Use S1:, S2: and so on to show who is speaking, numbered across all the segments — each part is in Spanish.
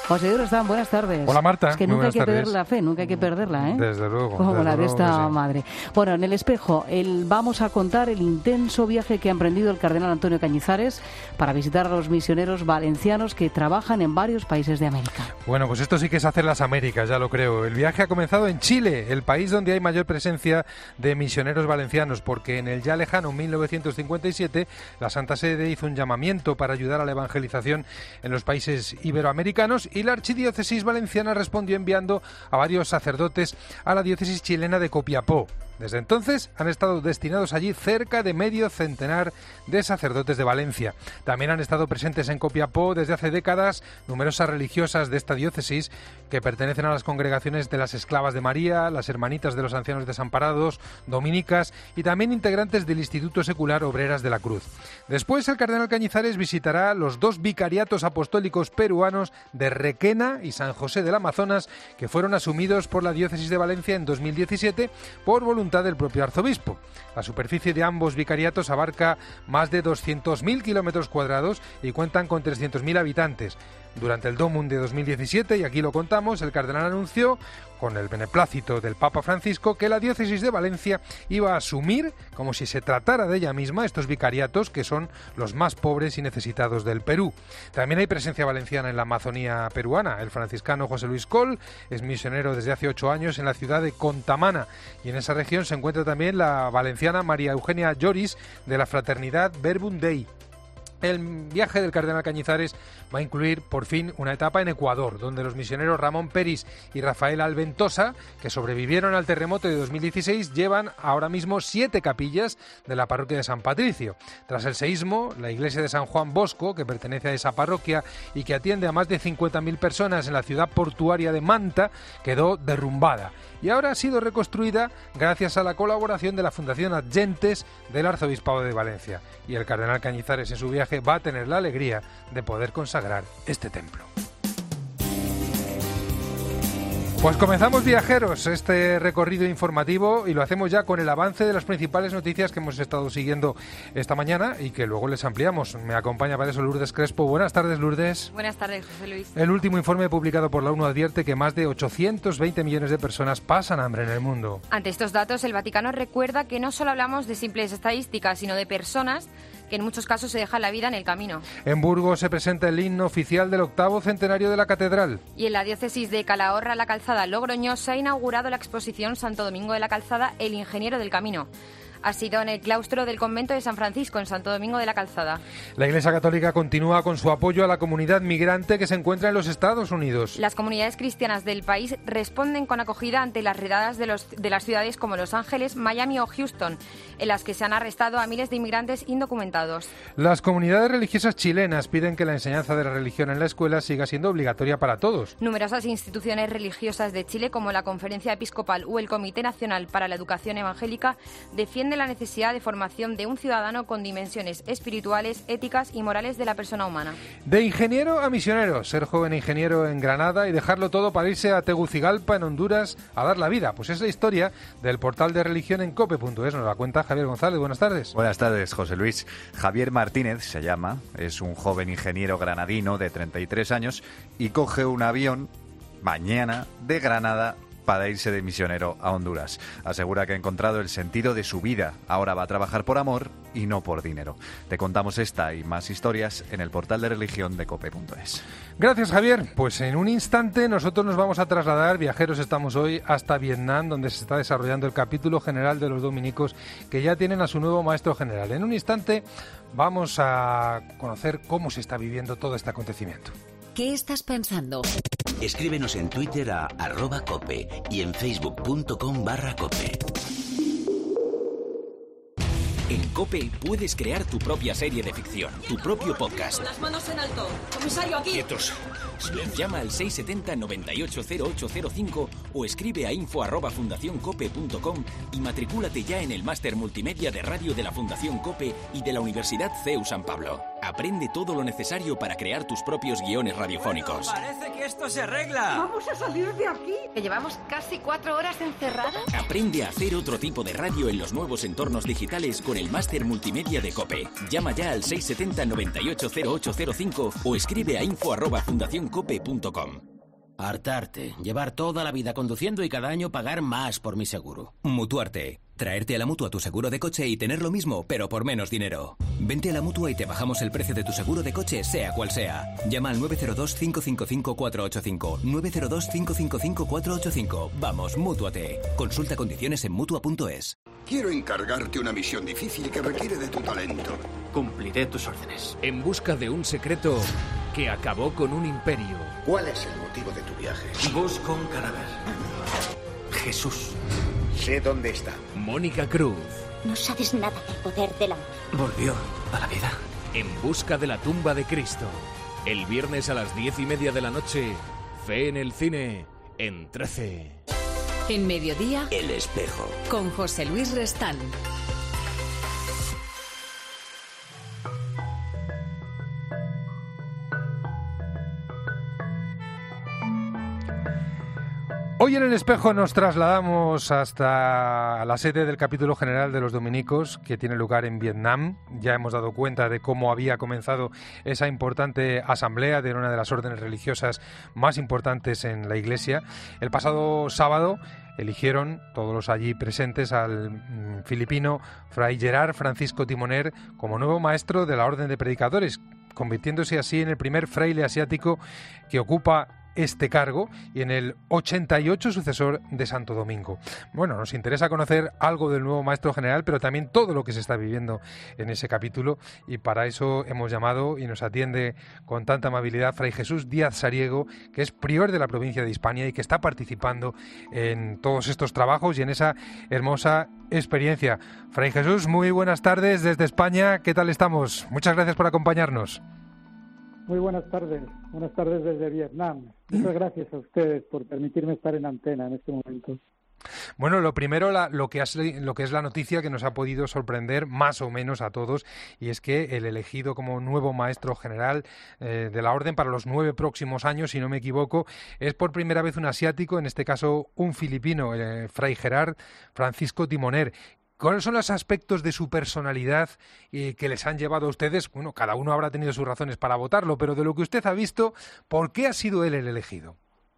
S1: José Rostán, buenas tardes.
S2: Hola Marta,
S1: es que
S2: muy
S1: nunca hay que
S2: tardes.
S1: perder la fe, nunca hay que perderla, ¿eh?
S2: Desde luego.
S1: Como
S2: desde
S1: la de
S2: luego
S1: esta
S2: sí.
S1: madre. Bueno, en El Espejo, vamos a contar el intenso viaje que ha emprendido el cardenal Antonio Cañizares para visitar a los misioneros valencianos que trabajan en varios países de América.
S2: Bueno, pues esto sí que es hacer las Américas, ya lo creo. El viaje ha comenzado en Chile, el país donde hay mayor presencia de misioneros valencianos, porque en el ya lejano 1957 la Santa Sede hizo un llamamiento para ayudar a la evangelización en los países iberoamericanos y la Archidiócesis valenciana respondió enviando a varios sacerdotes a la diócesis chilena de Copiapó. Desde entonces han estado destinados allí cerca de medio centenar de sacerdotes de Valencia. También han estado presentes en Copiapó desde hace décadas numerosas religiosas de esta diócesis que pertenecen a las congregaciones de las Esclavas de María, las Hermanitas de los Ancianos Desamparados, dominicas y también integrantes del Instituto Secular Obreras de la Cruz. Después el cardenal Cañizares visitará los 2 vicariatos apostólicos peruanos de Requena y San José del Amazonas que fueron asumidos por la diócesis de Valencia en 2017 por voluntad del propio arzobispo. La superficie de ambos vicariatos abarca más de 200.000 kilómetros cuadrados y cuentan con 300.000 habitantes. Durante el Domum de 2017, y aquí lo contamos, el cardenal anunció, con el beneplácito del Papa Francisco, que la diócesis de Valencia iba a asumir, como si se tratara de ella misma, estos vicariatos que son los más pobres y necesitados del Perú. También hay presencia valenciana en la Amazonía peruana. El franciscano José Luis Coll es misionero desde hace 8 años en la ciudad de Contamana, y en esa región se encuentra también la valenciana María Eugenia Lloris de la Fraternidad Verbum Dei. El viaje del cardenal Cañizares va a incluir, por fin, una etapa en Ecuador, donde los misioneros Ramón Peris y Rafael Alventosa, que sobrevivieron al terremoto de 2016, llevan ahora mismo 7 capillas de la parroquia de San Patricio. Tras el seísmo, la iglesia de San Juan Bosco, que pertenece a esa parroquia y que atiende a más de 50.000 personas en la ciudad portuaria de Manta, quedó derrumbada. Y ahora ha sido reconstruida gracias a la colaboración de la Fundación Adgentes del Arzobispado de Valencia. Y el cardenal Cañizares en su viaje va a tener la alegría de poder consagrar este templo. Pues comenzamos, viajeros, este recorrido informativo y lo hacemos ya con el avance de las principales noticias que hemos estado siguiendo esta mañana y que luego les ampliamos. Me acompaña para eso Lourdes Crespo. Buenas tardes, Lourdes.
S3: Buenas tardes, José Luis.
S2: El último informe publicado por la ONU advierte que más de 820 millones de personas pasan hambre en el mundo.
S3: Ante estos datos, el Vaticano recuerda que no solo hablamos de simples estadísticas, sino de personas que en muchos casos se dejan la vida en el camino.
S2: En Burgos se presenta el himno oficial del 8º centenario de la catedral.
S3: Y en la diócesis de Calahorra, la Calzada, Logroño, se ha inaugurado la exposición Santo Domingo de la Calzada, el ingeniero del camino. Ha sido en el claustro del convento de San Francisco, en Santo Domingo de la Calzada. La
S2: Iglesia Católica continúa con su apoyo a la comunidad migrante que se encuentra en los Estados Unidos.
S3: Las comunidades cristianas del país responden con acogida ante las redadas de las ciudades como Los Ángeles, Miami o Houston, en las que se han arrestado a miles de inmigrantes indocumentados.
S2: Las comunidades religiosas chilenas piden que la enseñanza de la religión en la escuela siga siendo obligatoria para todos.
S3: Numerosas instituciones religiosas de Chile, como la Conferencia Episcopal o el Comité Nacional para la Educación Evangélica, defienden la necesidad de formación de un ciudadano con dimensiones espirituales, éticas y morales de la persona humana.
S2: De ingeniero a misionero, ser joven ingeniero en Granada y dejarlo todo para irse a Tegucigalpa, en Honduras, a dar la vida. Pues es la historia del portal de religión en cope.es. Nos la cuenta Javier González. Buenas tardes.
S4: Buenas tardes, José Luis. Javier Martínez se llama, es un joven ingeniero granadino de 33 años y coge un avión mañana de Granada para irse de misionero a Honduras. Asegura que ha encontrado el sentido de su vida. Ahora va a trabajar por amor y no por dinero. Te contamos esta y más historias en el portal de religión de cope.es.
S2: Gracias, Javier. Pues en un instante nosotros nos vamos a trasladar, viajeros estamos hoy, hasta Vietnam, donde se está desarrollando el capítulo general de los dominicos, que ya tienen a su nuevo maestro general. En un instante vamos a conocer cómo se está viviendo todo este acontecimiento.
S5: ¿Qué estás pensando?
S6: Escríbenos en Twitter a @cope y en facebook.com/cope. En COPE puedes crear tu propia serie de ficción, tu propio podcast.
S7: Las manos en alto. Comisario, aquí.
S6: Quietos. Llama al 670-980805 o escribe a info@fundacioncope.com y matricúlate ya en el máster multimedia de radio de la Fundación COPE y de la Universidad CEU San Pablo.
S8: Aprende todo lo necesario para crear tus propios guiones radiofónicos.
S9: Bueno, parece que esto se arregla.
S7: ¡Vamos a salir de aquí!
S5: ¿Que llevamos casi 4 horas encerrados?
S8: Aprende a hacer otro tipo de radio en los nuevos entornos digitales con el máster multimedia de COPE. Llama ya al 670 98 0805 o escribe a info@fundacioncope.com.
S10: Hartarte, llevar toda la vida conduciendo y cada año pagar más por mi seguro.
S8: Mutuarte. Traerte a la Mutua tu seguro de coche y tener lo mismo, pero por menos dinero. Vente a la Mutua y te bajamos el precio de tu seguro de coche, sea cual sea. Llama al 902-555-485. 902-555-485. Vamos, Mútuate. Consulta condiciones en Mutua.es.
S11: Quiero encargarte una misión difícil que requiere de tu talento.
S12: Cumpliré tus órdenes.
S13: En busca de un secreto que acabó con un imperio.
S11: ¿Cuál es el motivo de tu viaje?
S12: Busco un cadáver. Jesús.
S11: Sé dónde está.
S13: Mónica Cruz.
S14: No sabes nada del poder del amor.
S12: Volvió a la vida.
S13: En busca de la tumba de Cristo. El viernes a las 10:30 de la noche. Fe en el cine. En 13.
S5: En Mediodía.
S6: El Espejo.
S5: Con José Luis Restán.
S2: Hoy en El Espejo nos trasladamos hasta la sede del capítulo general de los dominicos, que tiene lugar en Vietnam. Ya hemos dado cuenta de cómo había comenzado esa importante asamblea de una de las órdenes religiosas más importantes en la Iglesia. El pasado sábado eligieron todos los allí presentes al filipino Fray Gerard Francisco Timoner como nuevo maestro de la Orden de Predicadores, convirtiéndose así en el primer fraile asiático que ocupa este cargo y en el 88 sucesor de Santo Domingo. Bueno, nos interesa conocer algo del nuevo maestro general, pero también todo lo que se está viviendo en ese capítulo, y para eso hemos llamado y nos atiende con tanta amabilidad Fray Jesús Díaz Sariego, que es prior de la provincia de Hispania y que está participando en todos estos trabajos y en esa hermosa experiencia. Fray Jesús, muy buenas tardes desde España. ¿Qué tal estamos? Muchas gracias por acompañarnos.
S15: Muy buenas tardes desde Vietnam. Muchas gracias a ustedes por permitirme estar en antena en este momento.
S2: Bueno, lo primero, lo que es la noticia que nos ha podido sorprender más o menos a todos, y es que el elegido como nuevo maestro general de la Orden para los 9 próximos años, si no me equivoco, es por primera vez un asiático, en este caso un filipino, Fray Gerard Francisco Timoner. ¿Cuáles son los aspectos de su personalidad que les han llevado a ustedes? Bueno, cada uno habrá tenido sus razones para votarlo, pero de lo que usted ha visto, ¿por qué ha sido él el elegido?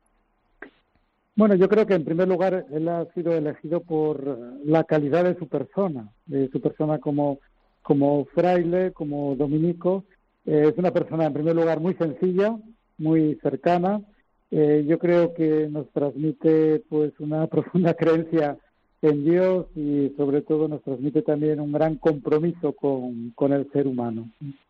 S15: Bueno, yo creo que en primer lugar él ha sido elegido por la calidad de su persona como fraile, como dominico. Es una persona en primer lugar muy sencilla, muy cercana. Yo creo que nos transmite pues una profunda creencia en Dios y sobre todo nos transmite también un gran compromiso con el ser humano.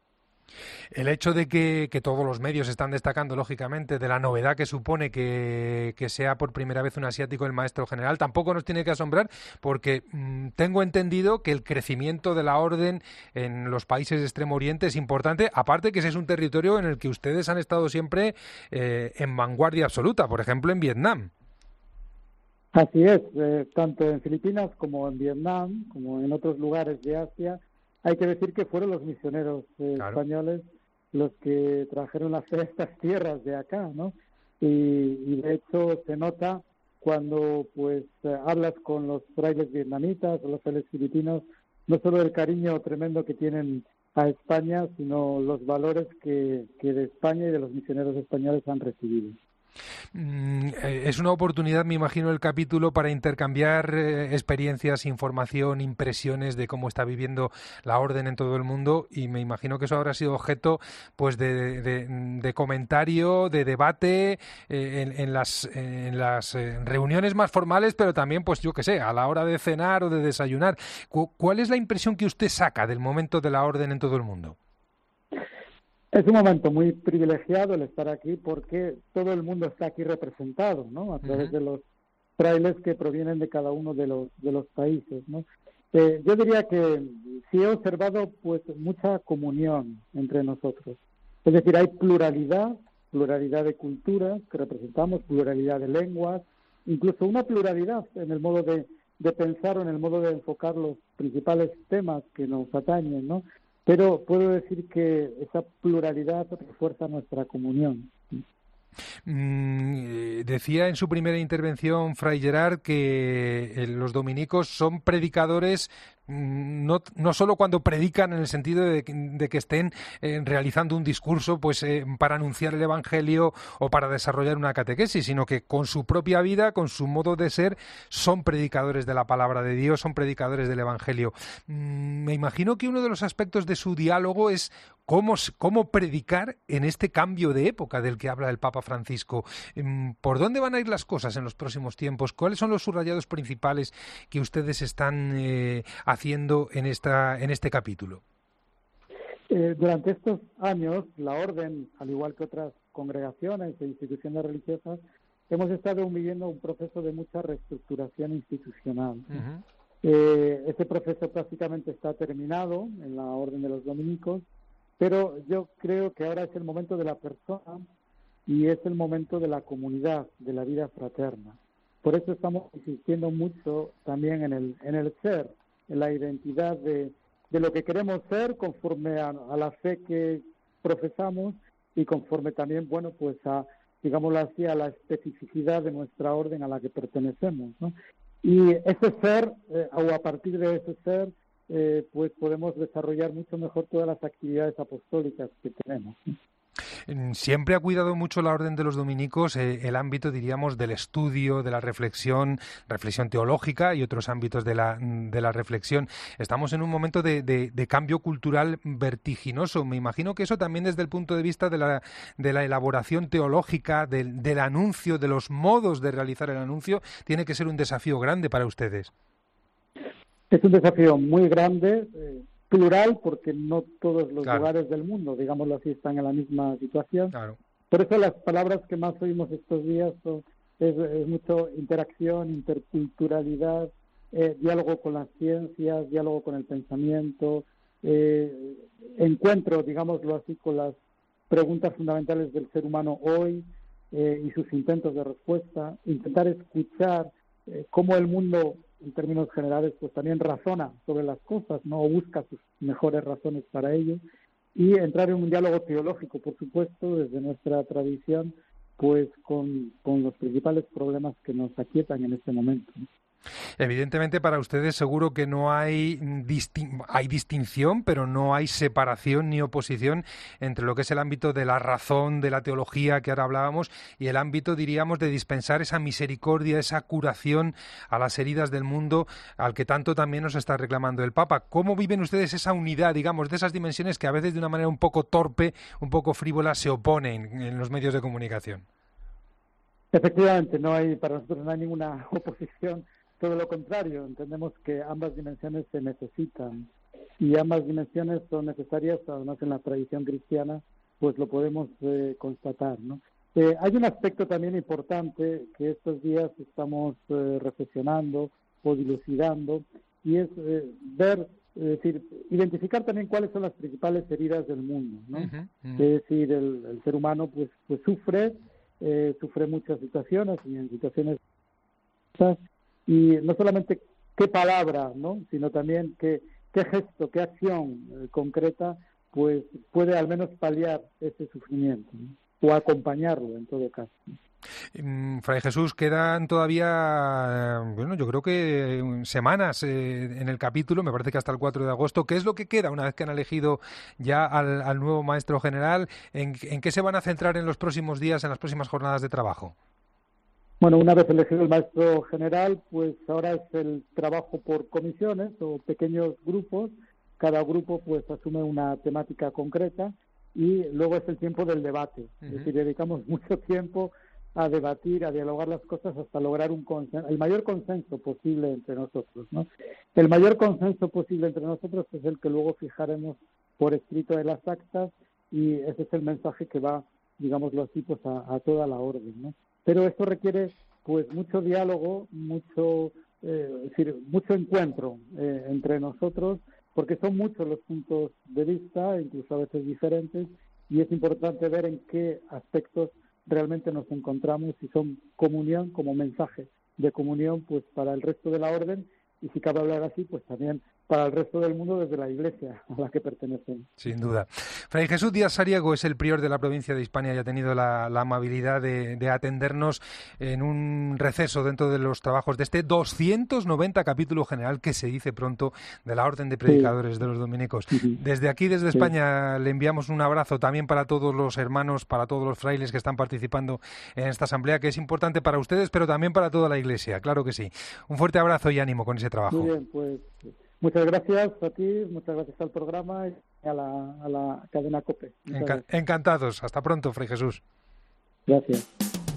S2: El hecho de que todos los medios están destacando, lógicamente, de la novedad que supone que sea por primera vez un asiático el maestro general, tampoco nos tiene que asombrar, porque tengo entendido que el crecimiento de la Orden en los países de Extremo Oriente es importante, aparte que ese es un territorio en el que ustedes han estado siempre en vanguardia absoluta, por ejemplo en Vietnam.
S15: Así es, tanto en Filipinas como en Vietnam, como en otros lugares de Asia, hay que decir que fueron los misioneros españoles los que trajeron la fe a estas tierras de acá, ¿no? Y de hecho se nota cuando pues hablas con los frailes vietnamitas o los frailes filipinos, no solo el cariño tremendo que tienen a España, sino los valores que de España y de los misioneros españoles han recibido.
S2: Es una oportunidad, me imagino, el capítulo para intercambiar experiencias, información, impresiones de cómo está viviendo la Orden en todo el mundo, y me imagino que eso habrá sido objeto pues de comentario, de debate en las reuniones más formales, pero también, pues yo qué sé, a la hora de cenar o de desayunar. ¿Cuál es la impresión que usted saca del momento de la Orden en todo el mundo?
S15: Es un momento muy privilegiado el estar aquí porque todo el mundo está aquí representado, ¿no? A través de los frailes que provienen de cada uno de los países, ¿no? Yo diría que sí he observado pues mucha comunión entre nosotros. Es decir, hay pluralidad de culturas que representamos, pluralidad de lenguas, incluso una pluralidad en el modo de pensar o en el modo de enfocar los principales temas que nos atañen, ¿no? pero puedo decir que esa pluralidad refuerza nuestra comunión.
S2: Decía en su primera intervención Fray Gerard que los dominicos son predicadores no solo cuando predican en el sentido de que estén realizando un discurso pues para anunciar el Evangelio o para desarrollar una catequesis, sino que con su propia vida, con su modo de ser, son predicadores de la palabra de Dios, son predicadores del Evangelio. Me imagino que uno de los aspectos de su diálogo es cómo predicar en este cambio de época del que habla el Papa Francisco. ¿Por dónde van a ir las cosas en los próximos tiempos? ¿Cuáles son los subrayados principales que ustedes están haciendo en este capítulo?
S15: Durante estos años, la Orden, al igual que otras congregaciones e instituciones religiosas, hemos estado viviendo un proceso de mucha reestructuración institucional. Ese proceso prácticamente está terminado en la Orden de los Dominicos, pero yo creo que ahora es el momento de la persona y es el momento de la comunidad, de la vida fraterna. Por eso estamos insistiendo mucho también en el ser, en la identidad de lo que queremos ser conforme a la fe que profesamos y conforme también, bueno, pues digámoslo así, a la especificidad de nuestra orden a la que pertenecemos, ¿no? Y ese ser, o a partir de ese ser, pues podemos desarrollar mucho mejor todas las actividades apostólicas que tenemos, ¿no?
S2: Siempre ha cuidado mucho la Orden de los Dominicos el ámbito, diríamos, del estudio, de la reflexión teológica y otros ámbitos de la reflexión. Estamos en un momento de cambio cultural vertiginoso. Me imagino que eso también desde el punto de vista de la elaboración teológica, del anuncio, de los modos de realizar el anuncio, tiene que ser un desafío grande para ustedes.
S15: Es un desafío muy grande, plural, porque no todos los lugares del mundo, digámoslo así, están en la misma situación.
S2: Claro.
S15: Por eso las palabras que más oímos estos días es mucho interacción, interculturalidad, diálogo con las ciencias, diálogo con el pensamiento, encuentro, digámoslo así, con las preguntas fundamentales del ser humano hoy y sus intentos de respuesta, intentar escuchar cómo el mundo, en términos generales, pues también razona sobre las cosas, ¿no? O busca sus mejores razones para ello, y entrar en un diálogo teológico, por supuesto, desde nuestra tradición, pues con los principales problemas que nos aquietan en este momento, ¿no?
S2: Evidentemente para ustedes seguro que no hay distinción, pero no hay separación ni oposición entre lo que es el ámbito de la razón, de la teología que ahora hablábamos, y el ámbito, diríamos, de dispensar esa misericordia, esa curación a las heridas del mundo al que tanto también nos está reclamando el Papa. ¿Cómo viven ustedes esa unidad, digamos, de esas dimensiones que a veces de una manera un poco torpe, un poco frívola, se oponen en los medios de comunicación?
S15: Efectivamente, para nosotros no hay ninguna oposición. Todo lo contrario, entendemos que ambas dimensiones se necesitan y ambas dimensiones son necesarias, además en la tradición cristiana, pues lo podemos constatar, ¿no? Hay un aspecto también importante que estos días estamos reflexionando o dilucidando, y es es decir, identificar también cuáles son las principales heridas del mundo, ¿no? Es decir, el ser humano pues sufre muchas situaciones, y en situaciones y no solamente qué palabra, ¿no? Sino también qué gesto, qué acción concreta pues puede al menos paliar ese sufrimiento, ¿no? O acompañarlo en todo caso.
S2: Fray Jesús, quedan todavía, yo creo que semanas en el capítulo, me parece que hasta el 4 de agosto. ¿Qué es lo que queda una vez que han elegido ya al nuevo maestro general? ¿En qué se van a centrar en los próximos días, en las próximas jornadas de trabajo?
S15: Bueno, una vez elegido el maestro general, pues ahora es el trabajo por comisiones o pequeños grupos. Cada grupo pues asume una temática concreta y luego es el tiempo del debate. Es decir, dedicamos mucho tiempo a debatir, a dialogar las cosas hasta lograr el mayor consenso posible entre nosotros, ¿no? El mayor consenso posible entre nosotros es el que luego fijaremos por escrito en las actas, y ese es el mensaje que va, digámoslo así, pues a toda la orden, ¿no? Pero esto requiere pues mucho diálogo, mucho encuentro entre nosotros, porque son muchos los puntos de vista, incluso a veces diferentes, y es importante ver en qué aspectos realmente nos encontramos, si son comunión como mensaje de comunión pues para el resto de la orden, y si cabe hablar así, pues también para el resto del mundo desde la Iglesia a la que pertenecen.
S2: Sin duda. Fray Jesús Díaz Sariego es el prior de la provincia de Hispania y ha tenido la amabilidad de atendernos en un receso dentro de los trabajos de este 290 capítulo general, que se dice pronto, de la Orden de Predicadores de los Dominicos. Desde aquí, desde España, le enviamos un abrazo también para todos los hermanos, para todos los frailes que están participando en esta asamblea, que es importante para ustedes, pero también para toda la Iglesia, claro que sí. Un fuerte abrazo y ánimo con ese trabajo.
S15: Muy bien, pues muchas gracias a ti, muchas gracias al programa y a la cadena COPE.
S2: Encantados. Hasta pronto, Fray Jesús.
S15: Gracias.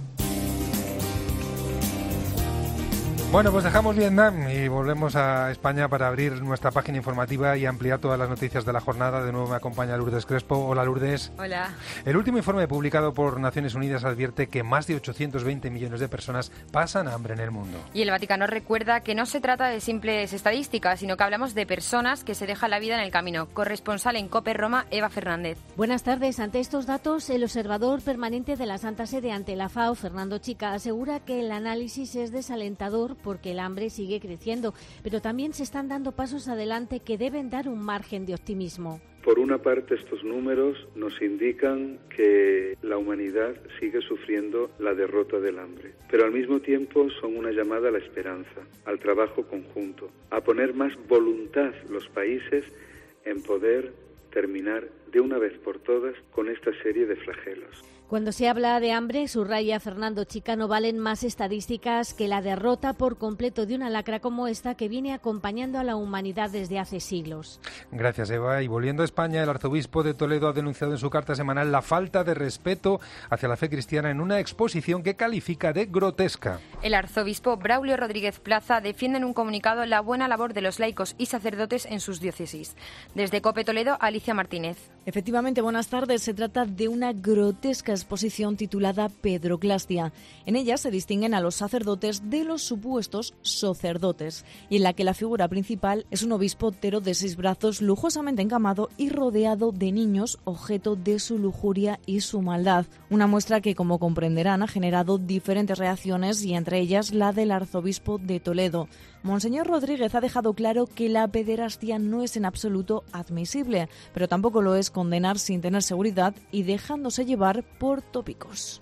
S2: Bueno, pues dejamos Vietnam y volvemos a España para abrir nuestra página informativa y ampliar todas las noticias de la jornada. De nuevo me acompaña Lourdes Crespo. Hola, Lourdes.
S3: Hola.
S2: El último informe publicado por Naciones Unidas advierte que más de 820 millones de personas pasan hambre en el mundo.
S3: Y el Vaticano recuerda que no se trata de simples estadísticas, sino que hablamos de personas que se dejan la vida en el camino. Corresponsal en COPE Roma, Eva Fernández.
S16: Buenas tardes. Ante estos datos, el observador permanente de la Santa Sede ante la FAO, Fernando Chica, asegura que el análisis es desalentador porque el hambre sigue creciendo, pero también se están dando pasos adelante que deben dar un margen de optimismo.
S17: Por una parte, estos números nos indican que la humanidad sigue sufriendo la derrota del hambre, pero al mismo tiempo son una llamada a la esperanza, al trabajo conjunto, a poner más voluntad los países en poder terminar de una vez por todas con esta serie de flagelos.
S16: Cuando se habla de hambre, subraya Fernando Chica, no valen más estadísticas que la derrota por completo de una lacra como esta que viene acompañando a la humanidad desde hace siglos.
S2: Gracias, Eva. Y volviendo a España, el arzobispo de Toledo ha denunciado en su carta semanal la falta de respeto hacia la fe cristiana en una exposición que califica de grotesca.
S3: El arzobispo Braulio Rodríguez Plaza defiende en un comunicado la buena labor de los laicos y sacerdotes en sus diócesis. Desde COPE Toledo, Alicia Martínez.
S18: Efectivamente, buenas tardes. Se trata de una grotesca exposición titulada Pedroclastia. En ella se distinguen a los sacerdotes de los supuestos sacerdotes, y en la que la figura principal es un obispo tero de 6 brazos, lujosamente encamado y rodeado de niños, objeto de su lujuria y su maldad. Una muestra que, como comprenderán, ha generado diferentes reacciones, y entre ellas la del arzobispo de Toledo. Monseñor Rodríguez ha dejado claro que la pederastia no es en absoluto admisible, pero tampoco lo es condenar sin tener seguridad y dejándose llevar por tópicos.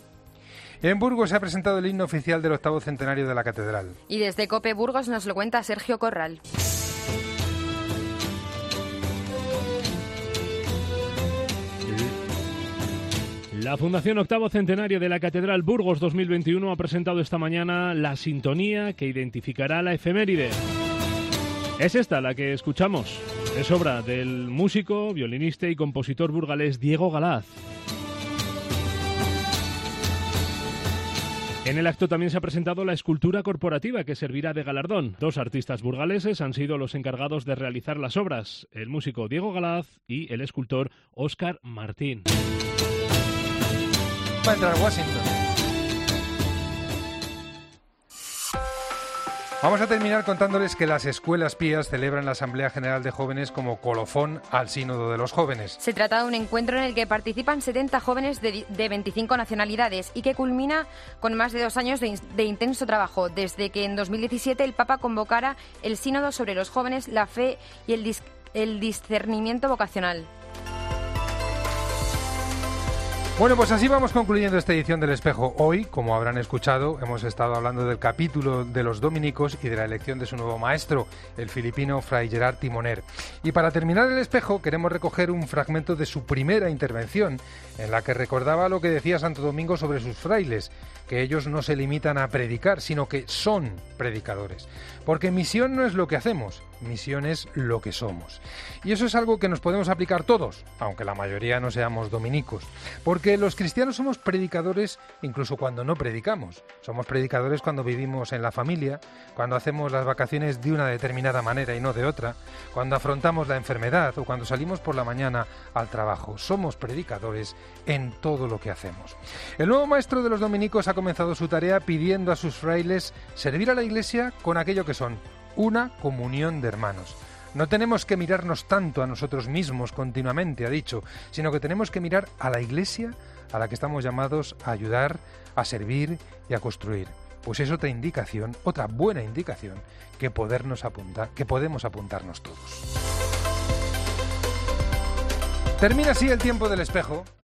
S2: En Burgos se ha presentado el himno oficial del 8º centenario de la catedral.
S3: Y desde COPE Burgos nos lo cuenta Sergio Corral.
S19: La Fundación Octavo Centenario de la Catedral Burgos 2021 ha presentado esta mañana la sintonía que identificará la efeméride. Es esta la que escuchamos. Es obra del músico, violinista y compositor burgalés Diego Galaz. En el acto también se ha presentado la escultura corporativa que servirá de galardón. 2 artistas burgaleses han sido los encargados de realizar las obras, el músico Diego Galaz y el escultor Óscar Martín.
S2: Va a entrar Washington. Vamos a terminar contándoles que las escuelas pías celebran la Asamblea General de Jóvenes como colofón al Sínodo de los Jóvenes.
S3: Se trata de un encuentro en el que participan 70 jóvenes de 25 nacionalidades y que culmina con más de 2 años de intenso trabajo, desde que en 2017 el Papa convocara el Sínodo sobre los jóvenes, la fe y el discernimiento vocacional.
S2: Bueno, pues así vamos concluyendo esta edición del Espejo. Hoy, como habrán escuchado, hemos estado hablando del capítulo de los dominicos y de la elección de su nuevo maestro, el filipino Fray Gerard Timoner. Y para terminar el Espejo, queremos recoger un fragmento de su primera intervención, en la que recordaba lo que decía Santo Domingo sobre sus frailes, que ellos no se limitan a predicar, sino que son predicadores. Porque misión no es lo que hacemos, misión es lo que somos. Y eso es algo que nos podemos aplicar todos, aunque la mayoría no seamos dominicos. Porque los cristianos somos predicadores incluso cuando no predicamos. Somos predicadores cuando vivimos en la familia, cuando hacemos las vacaciones de una determinada manera y no de otra, cuando afrontamos la enfermedad o cuando salimos por la mañana al trabajo. Somos predicadores en todo lo que hacemos. El nuevo maestro de los dominicos ha comenzado su tarea pidiendo a sus frailes servir a la Iglesia con aquello que son, una comunión de hermanos. No tenemos que mirarnos tanto a nosotros mismos continuamente, ha dicho, sino que tenemos que mirar a la Iglesia a la que estamos llamados a ayudar, a servir y a construir. pues es otra indicación, otra buena indicación que podemos apuntarnos todos. Termina así el tiempo del espejo.